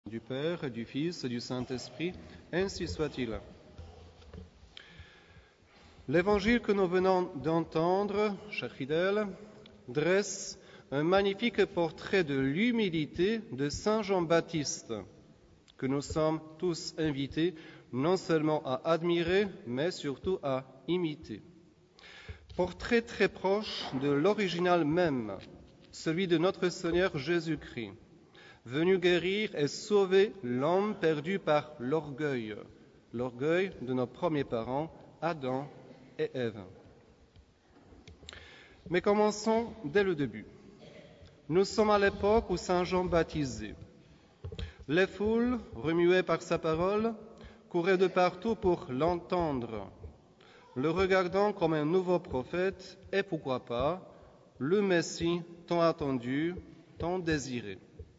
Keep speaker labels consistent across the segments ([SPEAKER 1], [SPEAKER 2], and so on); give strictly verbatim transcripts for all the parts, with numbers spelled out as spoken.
[SPEAKER 1] Du Père, et du Fils et du Saint-Esprit, ainsi soit-il. L'évangile que nous venons d'entendre, chers fidèles, dresse un magnifique portrait de l'humilité de Saint Jean-Baptiste, que nous sommes tous invités non seulement à admirer, mais surtout à imiter. Portrait très proche de l'original même, celui de notre Seigneur Jésus-Christ, venu guérir et sauver l'homme perdu par l'orgueil, l'orgueil de nos premiers parents, Adam et Ève. Mais commençons dès le début. Nous sommes à l'époque où Saint Jean baptisait. Les foules, remuées par sa parole, couraient de partout pour l'entendre, le regardant comme un nouveau prophète et, pourquoi pas, le Messie tant attendu, tant désiré.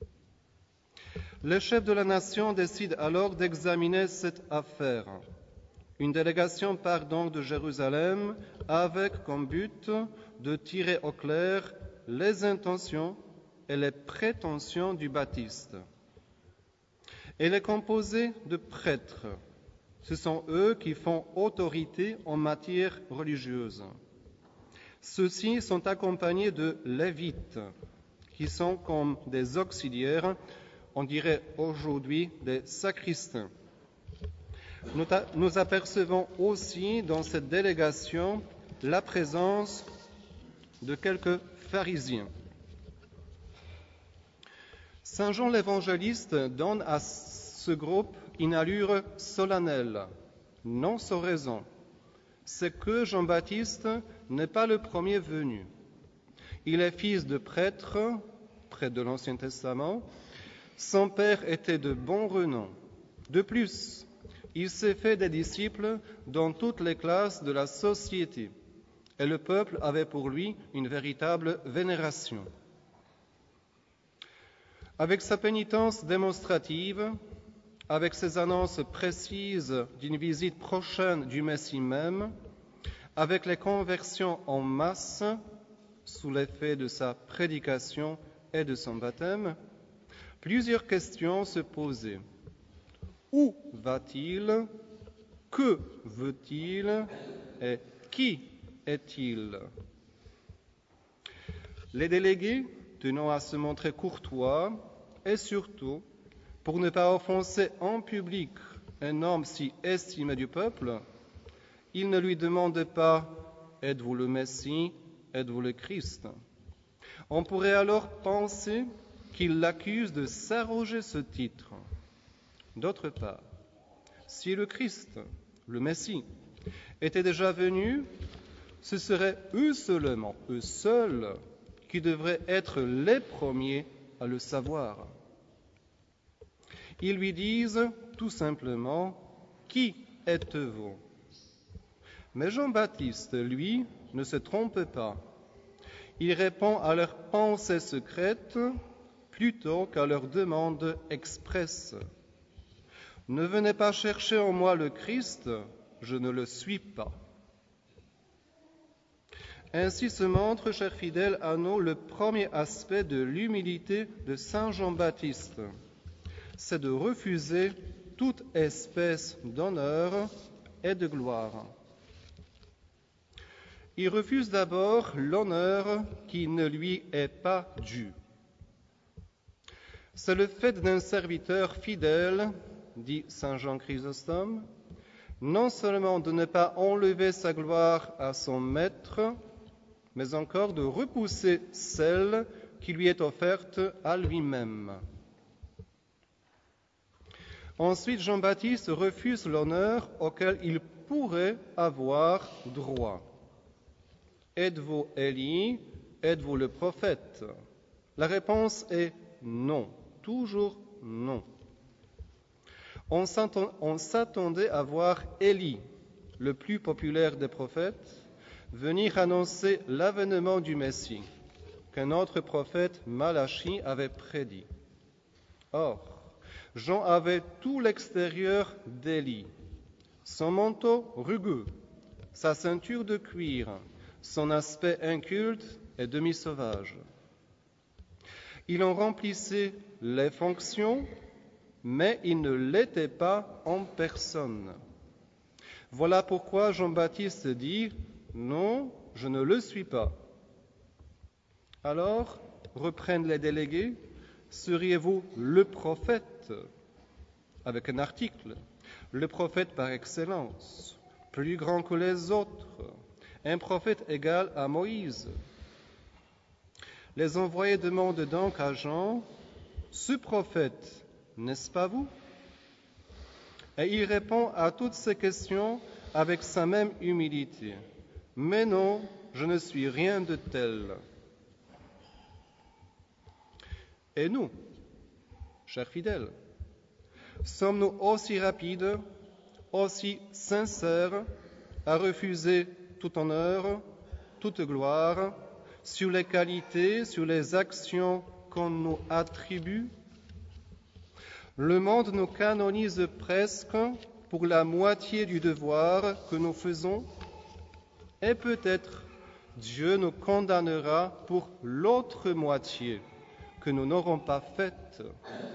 [SPEAKER 1] Le chef de la nation décide alors d'examiner cette affaire. Une délégation part donc de Jérusalem avec comme but de tirer au clair les intentions et les prétentions du Baptiste. Elle est composée de prêtres. Ce sont eux qui font autorité en matière religieuse. Ceux-ci sont accompagnés de lévites, qui sont comme des auxiliaires, on dirait aujourd'hui des sacristains. Nous, ta- nous apercevons aussi dans cette délégation la présence de quelques pharisiens. Saint Jean l'évangéliste donne à ce groupe une allure solennelle, non sans raison. C'est que Jean-Baptiste n'est pas le premier venu. Il est fils de prêtre, près de l'Ancien Testament. Son père était de bon renom. De plus, il s'est fait des disciples dans toutes les classes de la société, et le peuple avait pour lui une véritable vénération. Avec sa pénitence démonstrative, avec ses annonces précises d'une visite prochaine du Messie même, avec les conversions en masse sous l'effet de sa prédication et de son baptême, plusieurs questions se posaient. Où va-t-il? Que veut-il? Et qui est-il? Les délégués, tenant à se montrer courtois, et surtout, pour ne pas offenser en public un homme si estimé du peuple, ils ne lui demandent pas « Êtes-vous le Messie? Êtes-vous le Christ ?» On pourrait alors penser qu'il l'accuse de s'arroger ce titre. D'autre part, si le Christ, le Messie, était déjà venu, ce seraient eux seulement, eux seuls, qui devraient être les premiers à le savoir. Ils lui disent tout simplement « Qui êtes-vous » Mais Jean-Baptiste, lui, ne se trompe pas. Il répond à leurs pensées secrètes plutôt qu'à leurs demandes expresses. Ne venez pas chercher en moi le Christ, je ne le suis pas. Ainsi se montre, chers fidèles, à nous le premier aspect de l'humilité de Saint Jean-Baptiste. C'est de refuser toute espèce d'honneur et de gloire. Il refuse d'abord l'honneur qui ne lui est pas dû. C'est le fait d'un serviteur fidèle, dit saint Jean Chrysostome, non seulement de ne pas enlever sa gloire à son maître, mais encore de repousser celle qui lui est offerte à lui-même. Ensuite, Jean-Baptiste refuse l'honneur auquel il pourrait avoir droit. Êtes-vous Élie? Êtes-vous le prophète? La réponse est non, toujours non. On s'attendait à voir Élie, le plus populaire des prophètes, venir annoncer l'avènement du Messie, qu'un autre prophète, Malachie, avait prédit. Or, Jean avait tout l'extérieur d'Élie, son manteau rugueux, sa ceinture de cuir, son aspect inculte et demi-sauvage. Il en remplissait les fonctions, mais il ne l'était pas en personne. Voilà pourquoi Jean-Baptiste dit « Non, je ne le suis pas ». Alors, reprennent les délégués, seriez-vous le prophète, avec un article, le prophète par excellence, plus grand que les autres, un prophète égal à Moïse? Les envoyés demandent donc à Jean, ce prophète, n'est-ce pas vous? Et il répond à toutes ces questions avec sa même humilité. Mais non, je ne suis rien de tel. Et nous, chers fidèles, sommes-nous aussi rapides, aussi sincères à refuser tout honneur, toute gloire, sur les qualités, sur les actions qu'on nous attribue? Le monde nous canonise presque pour la moitié du devoir que nous faisons, et peut-être Dieu nous condamnera pour l'autre moitié que nous n'aurons pas faite.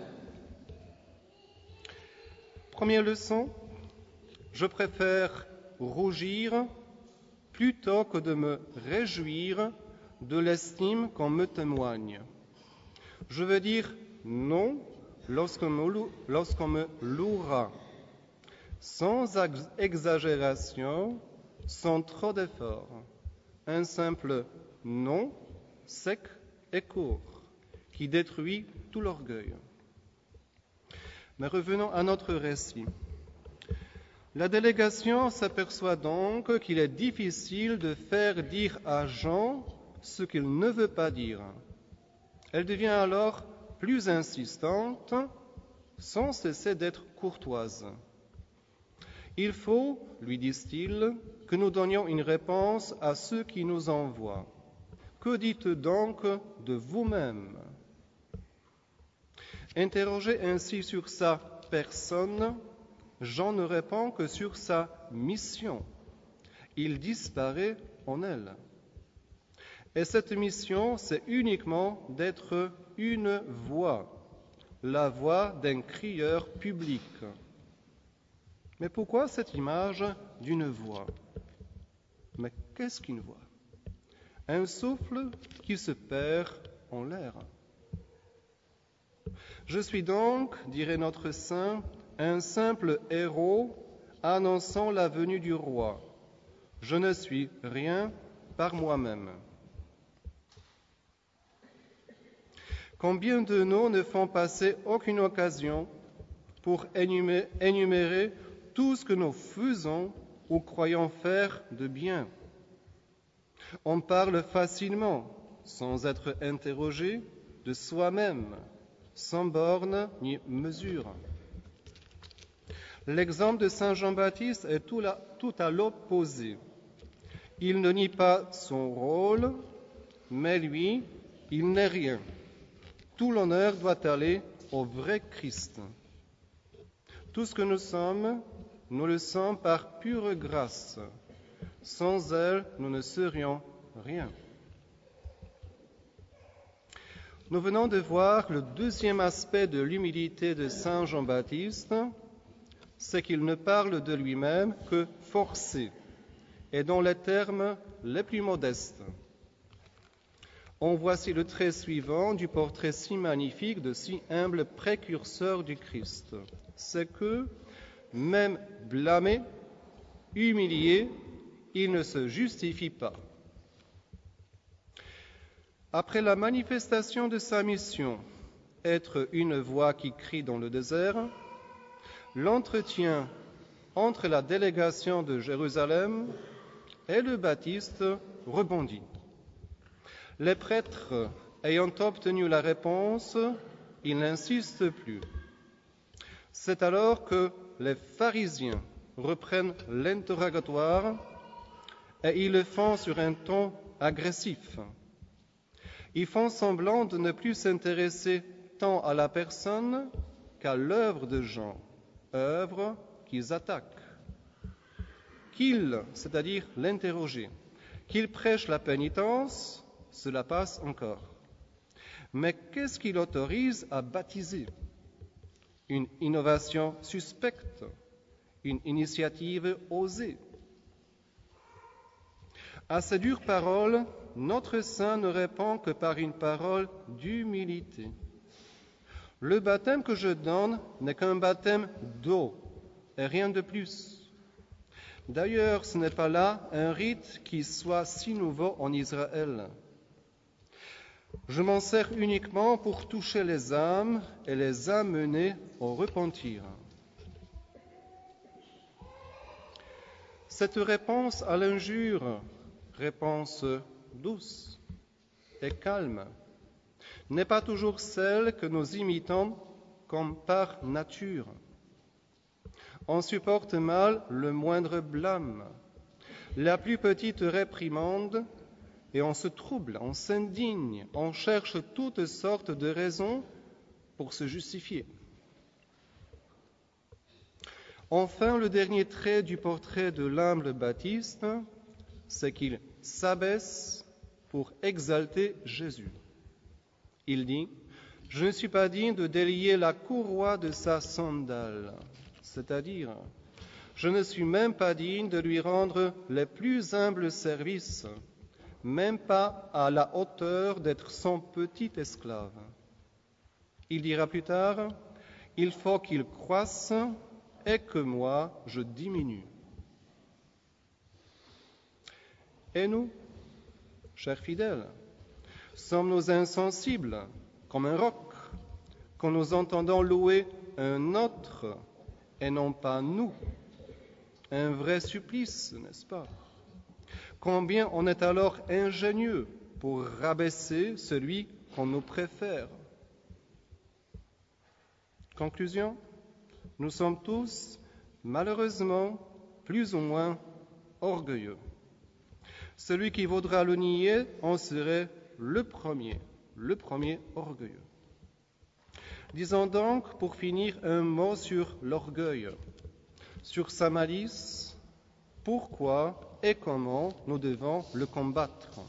[SPEAKER 1] Première leçon, je préfère rougir plutôt que de me réjouir de l'estime qu'on me témoigne. Je veux dire non lorsqu'on me, lorsqu'on me louera, sans exagération, sans trop d'efforts. Un simple non, sec et court, qui détruit tout l'orgueil. Mais revenons à notre récit. La délégation s'aperçoit donc qu'il est difficile de faire dire à Jean ce qu'il ne veut pas dire. Elle devient alors plus insistante, sans cesser d'être courtoise. Il faut, lui disent-ils, que nous donnions une réponse à ceux qui nous envoient. Que dites donc de vous-même? Interrogé ainsi sur sa personne, Jean ne répond que sur sa mission. Il disparaît en elle. Et cette mission, c'est uniquement d'être une voix, la voix d'un crieur public. Mais pourquoi cette image d'une voix? Mais qu'est-ce qu'une voix? Un souffle qui se perd en l'air. Je suis donc, dirait notre saint, un simple héros annonçant la venue du roi. Je ne suis rien par moi-même. Combien de nous ne font passer aucune occasion pour énumérer, énumérer tout ce que nous faisons ou croyons faire de bien? On parle facilement, sans être interrogé, de soi-même, sans borne ni mesure. L'exemple de saint Jean-Baptiste est tout, la, tout à l'opposé. Il ne nie pas son rôle, mais lui, il n'est rien. Tout l'honneur doit aller au vrai Christ. Tout ce que nous sommes, nous le sommes par pure grâce. Sans elle, nous ne serions rien. Nous venons de voir le deuxième aspect de l'humilité de saint Jean-Baptiste, c'est qu'il ne parle de lui-même que forcé, et dans les termes les plus modestes. En voici le trait suivant du portrait si magnifique de si humble précurseur du Christ. C'est que, même blâmé, humilié, il ne se justifie pas. Après la manifestation de sa mission, être une voix qui crie dans le désert, l'entretien entre la délégation de Jérusalem et le Baptiste rebondit. Les prêtres ayant obtenu la réponse, ils n'insistent plus. C'est alors que les pharisiens reprennent l'interrogatoire et ils le font sur un ton agressif. Ils font semblant de ne plus s'intéresser tant à la personne qu'à l'œuvre de Jean, œuvre qu'ils attaquent. Qu'il, c'est-à-dire l'interroger, qu'il prêche la pénitence, cela passe encore. Mais qu'est-ce qui l'autorise à baptiser? une innovation suspecte, une initiative osée. À ces dures paroles, notre saint ne répond que par une parole d'humilité. Le baptême que je donne n'est qu'un baptême d'eau et rien de plus. D'ailleurs, ce n'est pas là un rite qui soit si nouveau en Israël. Je m'en sers uniquement pour toucher les âmes et les amener au repentir. Cette réponse à l'injure, réponse douce et calme, n'est pas toujours celle que nous imitons comme par nature. On supporte mal le moindre blâme, la plus petite réprimande, et on se trouble, on s'indigne, on cherche toutes sortes de raisons pour se justifier. Enfin, le dernier trait du portrait de l'humble Baptiste, c'est qu'il s'abaisse pour exalter Jésus. Il dit « Je ne suis pas digne de délier la courroie de sa sandale », c'est-à-dire « Je ne suis même pas digne de lui rendre les plus humbles services, même pas à la hauteur d'être son petit esclave. » Il dira plus tard « Il faut qu'il croisse et que moi je diminue. » Et nous, chers fidèles, sommes-nous insensibles comme un roc quand nous entendons louer un autre et non pas nous? Un vrai supplice, n'est-ce pas? Combien on est alors ingénieux pour rabaisser celui qu'on nous préfère. Conclusion, nous sommes tous, malheureusement, plus ou moins orgueilleux. Celui qui voudra le nier en serait le premier, le premier orgueilleux. Disons donc, pour finir, un mot sur l'orgueil, sur sa malice, pourquoi et comment nous devons le combattre.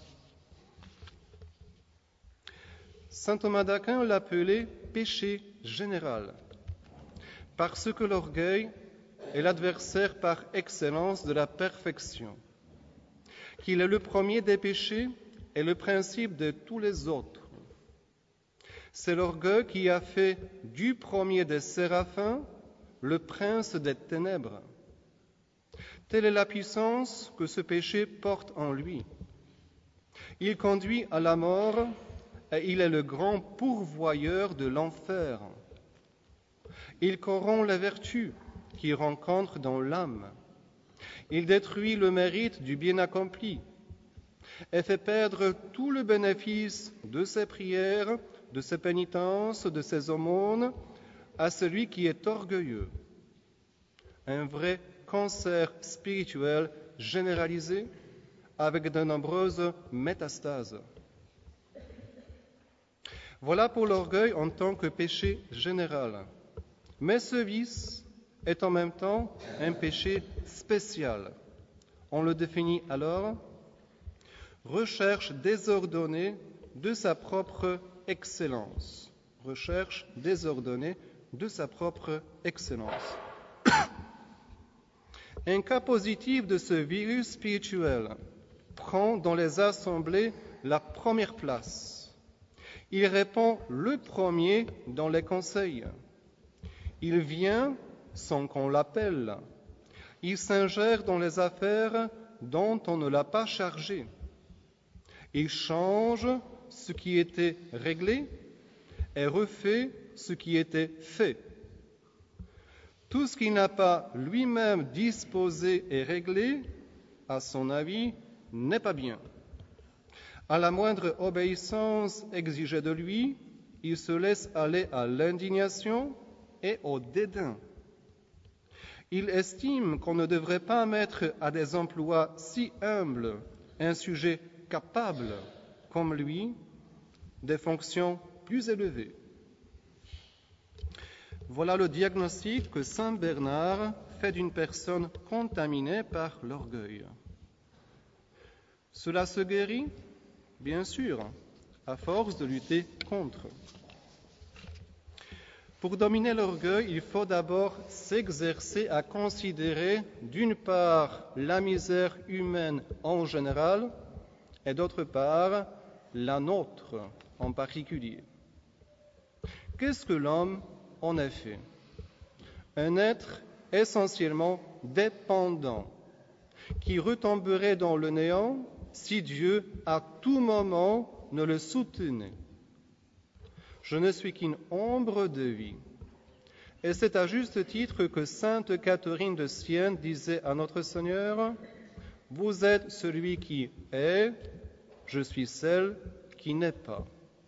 [SPEAKER 1] Saint Thomas d'Aquin l'appelait péché général, parce que l'orgueil est l'adversaire par excellence de la perfection, qu'il est le premier des péchés et le principe de tous les autres. C'est l'orgueil qui a fait du premier des séraphins le prince des ténèbres. Telle est la puissance que ce péché porte en lui. Il conduit à la mort et il est le grand pourvoyeur de l'enfer. Il corrompt les vertus qu'il rencontre dans l'âme. Il détruit le mérite du bien accompli et fait perdre tout le bénéfice de ses prières, de ses pénitences, de ses aumônes à celui qui est orgueilleux. Un vrai cancer spirituel généralisé avec de nombreuses métastases. Voilà pour l'orgueil en tant que péché général. Mais ce vice est en même temps un péché spécial. On le définit alors recherche désordonnée de sa propre excellence. Recherche désordonnée de sa propre excellence. Un cas positif de ce virus spirituel prend dans les assemblées la première place. Il répond le premier dans les conseils. Il vient sans qu'on l'appelle. Il s'ingère dans les affaires dont on ne l'a pas chargé. Il change ce qui était réglé et refait ce qui était fait. Tout ce qu'il n'a pas lui-même disposé et réglé, à son avis, n'est pas bien. À la moindre obéissance exigée de lui, il se laisse aller à l'indignation et au dédain. Il estime qu'on ne devrait pas mettre à des emplois si humbles un sujet capable, comme lui, des fonctions plus élevées. Voilà le diagnostic que saint Bernard fait d'une personne contaminée par l'orgueil. Cela se guérit, bien sûr, à force de lutter contre. Pour dominer l'orgueil, il faut d'abord s'exercer à considérer d'une part la misère humaine en général et d'autre part la nôtre en particulier. Qu'est-ce que l'homme en effet? Un être essentiellement dépendant qui retomberait dans le néant si Dieu à tout moment ne le soutenait. Je ne suis qu'une ombre de vie. Et c'est à juste titre que sainte Catherine de Sienne disait à notre Seigneur, « Vous êtes celui qui est, je suis celle qui n'est pas. »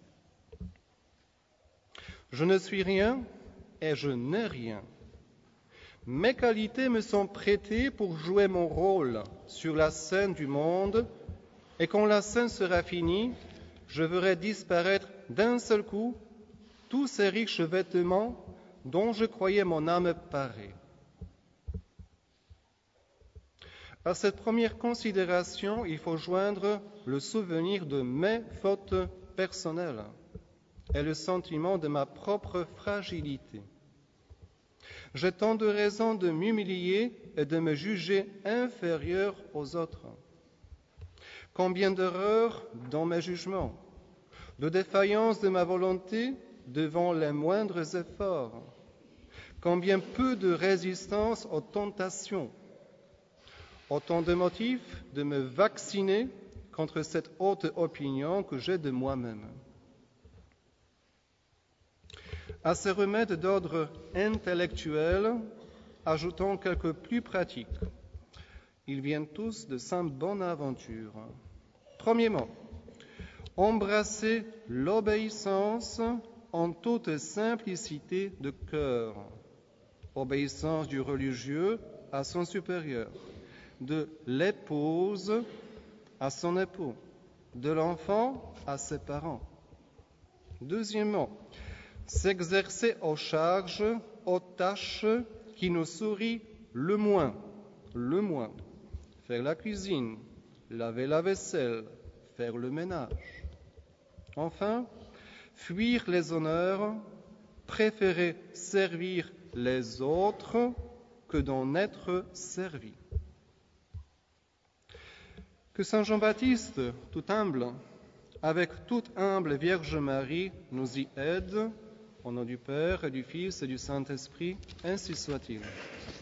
[SPEAKER 1] Je ne suis rien et je n'ai rien. Mes qualités me sont prêtées pour jouer mon rôle sur la scène du monde, et quand la scène sera finie, je verrai disparaître d'un seul coup tous ces riches vêtements dont je croyais mon âme parée. À cette première considération, il faut joindre le souvenir de mes fautes personnelles et le sentiment de ma propre fragilité. J'ai tant de raisons de m'humilier et de me juger inférieur aux autres. Combien d'erreurs dans mes jugements, de défaillances de ma volonté devant les moindres efforts. Combien peu de résistance aux tentations. Autant de motifs de me vacciner contre cette haute opinion que j'ai de moi-même. À ces remèdes d'ordre intellectuel, ajoutons quelques plus pratiques. Ils viennent tous de Sainte Bonaventure. Premièrement, embrasser l'obéissance en toute simplicité de cœur. Obéissance du religieux à son supérieur, de l'épouse à son époux, de l'enfant à ses parents. Deuxièmement, s'exercer aux charges, aux tâches qui nous sourient le moins, le moins. Faire la cuisine, laver la vaisselle, faire le ménage. Enfin, fuir les honneurs, préférer servir les autres que d'en être servi. Que Saint Jean-Baptiste, tout humble, avec toute humble Vierge Marie, nous y aide. Au nom du Père et du Fils et du Saint-Esprit, ainsi soit-il.